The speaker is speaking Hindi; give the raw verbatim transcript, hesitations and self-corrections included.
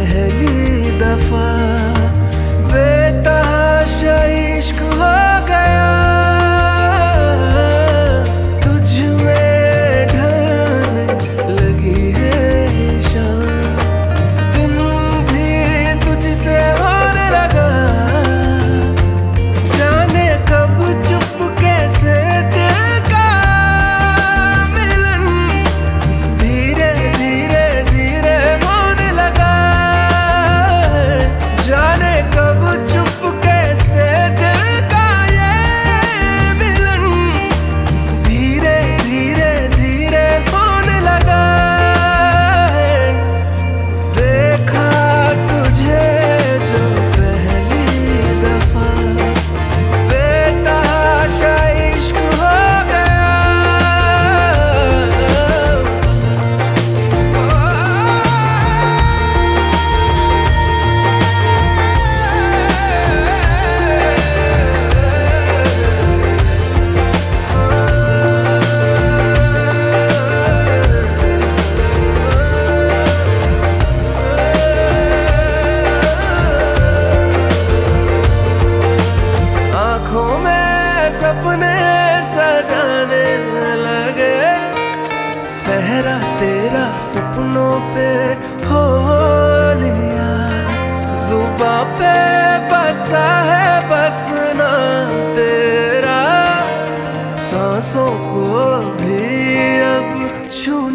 पहली दफा बेतहाशा इश्क हो गया, तुझ में ढलने लगी है शाम, दिन भी तुझसे होने लगा, जाने कब चुपके से दिल का मिलन धीरे धीरे धीरे होने लगा, जाने कब चुपके से दिल का ये मिलन धीरे धीरे धीरे होने लगा। देखा तुझे जो पहली दफा बेतहाशा इश्क हो गया। आँखों में सपने सजाने लगे, पहरा तेरा सपनों पे हो लिया, जुबां पे बसा है बस नाम तेरा, सांसों को भी अब छू